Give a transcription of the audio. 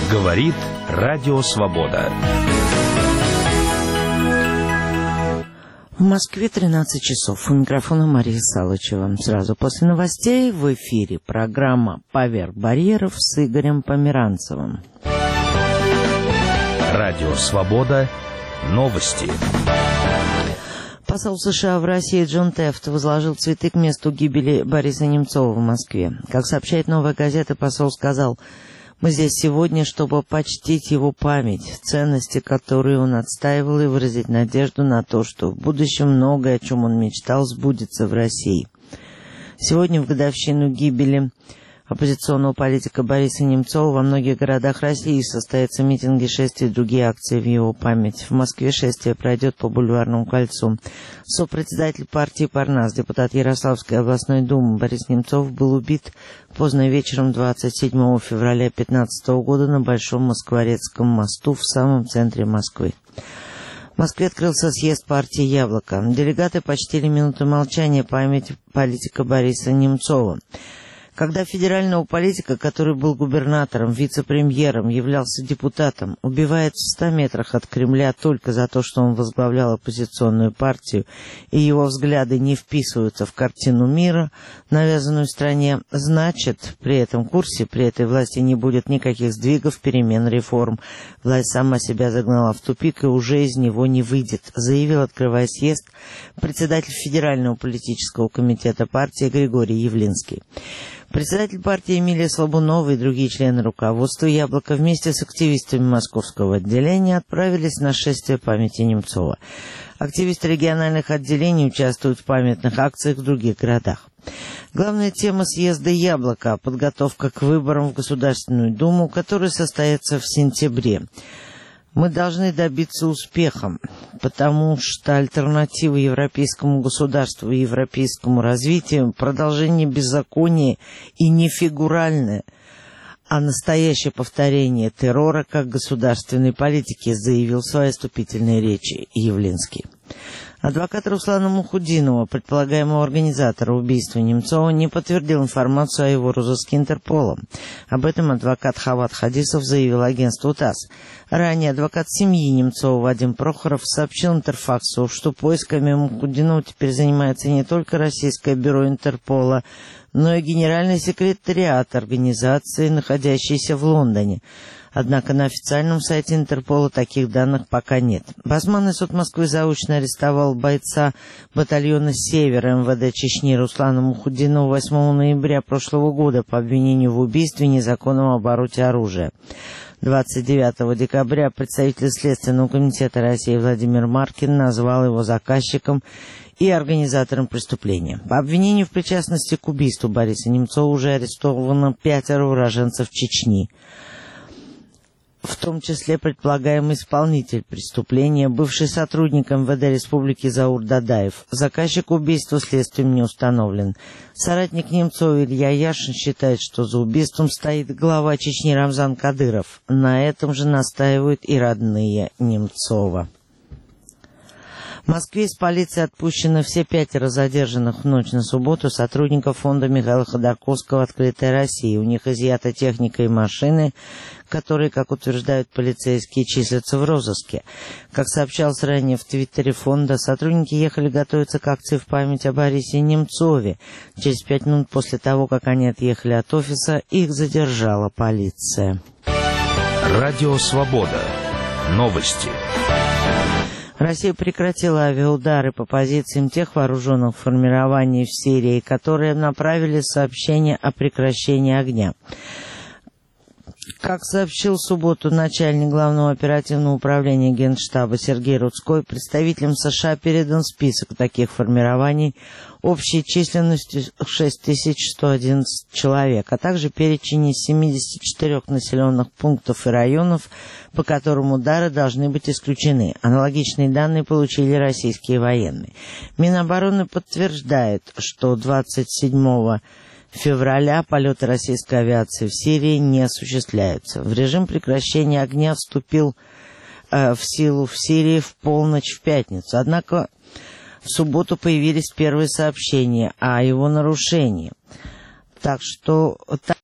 Говорит Радио Свобода. В Москве 13 часов. У микрофона Мария Салычева. Сразу после новостей в эфире программа «Поверх барьеров» с Игорем Померанцевым. Радио Свобода. Новости. Посол США в России Джон Тефт возложил цветы к месту гибели Бориса Немцова в Москве. Как сообщает «Новая газета», посол сказал: «Мы здесь сегодня, чтобы почтить его память, ценности, которые он отстаивал, и выразить надежду на то, что в будущем многое, о чем он мечтал, сбудется в России». Сегодня, в годовщину гибели оппозиционного политика Бориса Немцова, во многих городах России состоятся митинги, шествия и другие акции в его память. В Москве шествие пройдет по Бульварному кольцу. Сопредседатель партии «Парнас», депутат Ярославской областной думы Борис Немцов был убит поздно вечером 27 февраля 2015 года на Большом Москворецком мосту в самом центре Москвы. В Москве открылся съезд партии «Яблоко». Делегаты почтили минуту молчания памяти политика Бориса Немцова. Когда федерального политика, который был губернатором, вице-премьером, являлся депутатом, убивают в 100 метрах от Кремля только за то, что он возглавлял оппозиционную партию, и его взгляды не вписываются в картину мира, навязанную стране, значит, при этом курсе, при этой власти не будет никаких сдвигов, перемен, реформ. Власть сама себя загнала в тупик и уже из него не выйдет, заявил, открывая съезд, председатель Федерального политического комитета партии Григорий Явлинский. Председатель партии Эмилия Слабунова и другие члены руководства «Яблока» вместе с активистами московского отделения отправились на шествие памяти Немцова. Активисты региональных отделений участвуют в памятных акциях в других городах. Главная тема съезда «Яблоко» — подготовка к выборам в Государственную Думу, которые состоятся в сентябре. Мы должны добиться успеха, потому что альтернатива европейскому государству и европейскому развитию — продолжение беззакония и не фигуральное, а настоящее повторение террора как государственной политики, заявил в своей вступительной речи Явлинский. Адвокат Руслана Мухудинова, предполагаемого организатора убийства Немцова, не подтвердил информацию о его розыске Интерполом. Об этом адвокат Хават Хадисов заявил агентству ТАСС. Ранее адвокат семьи Немцова Вадим Прохоров сообщил Интерфаксу, что поисками Мухудинова теперь занимается не только Российское бюро Интерпола, но и Генеральный секретариат организации, находящийся в Лондоне. Однако на официальном сайте Интерпола таких данных пока нет. Басманный суд Москвы заочно арестовал бойца батальона «Север» МВД Чечни Руслана Мухудинова 8 ноября прошлого года по обвинению в убийстве и незаконном обороте оружия. 29 декабря представитель Следственного комитета России Владимир Маркин назвал его заказчиком и организатором преступления. По обвинению в причастности к убийству Бориса Немцова уже арестовано 5 уроженцев Чечни, в том числе предполагаемый исполнитель преступления, бывший сотрудник МВД Республики Заур Дадаев. Заказчик убийства следствием не установлен. Соратник Немцова Илья Яшин считает, что за убийством стоит глава Чечни Рамзан Кадыров. На этом же настаивают и родные Немцова. В Москве из полиции отпущено все 5 задержанных в ночь на субботу сотрудников фонда Михаила Ходорковского «Открытая Россия». У них изъята техника и машины, которые, как утверждают полицейские, числятся в розыске. Как сообщалось ранее в твиттере фонда, сотрудники ехали готовиться к акции в память о Борисе Немцове. Через 5 минут после того, как они отъехали от офиса, их задержала полиция. Радио Свобода. Новости. Россия прекратила авиаудары по позициям тех вооруженных формирований в Сирии, которые направили сообщение о прекращении огня. Как сообщил в субботу начальник Главного оперативного управления Генштаба Сергей Рудской, представителям США передан список таких формирований общей численностью 6111 человек, а также перечень из 74 населенных пунктов и районов, по которым удары должны быть исключены. Аналогичные данные получили российские военные. Минобороны подтверждает, что 27 февраля полеты российской авиации в Сирии не осуществляются. В режим прекращения огня вступил в силу в Сирии в полночь в пятницу. Однако в субботу появились первые сообщения о его нарушении. Так что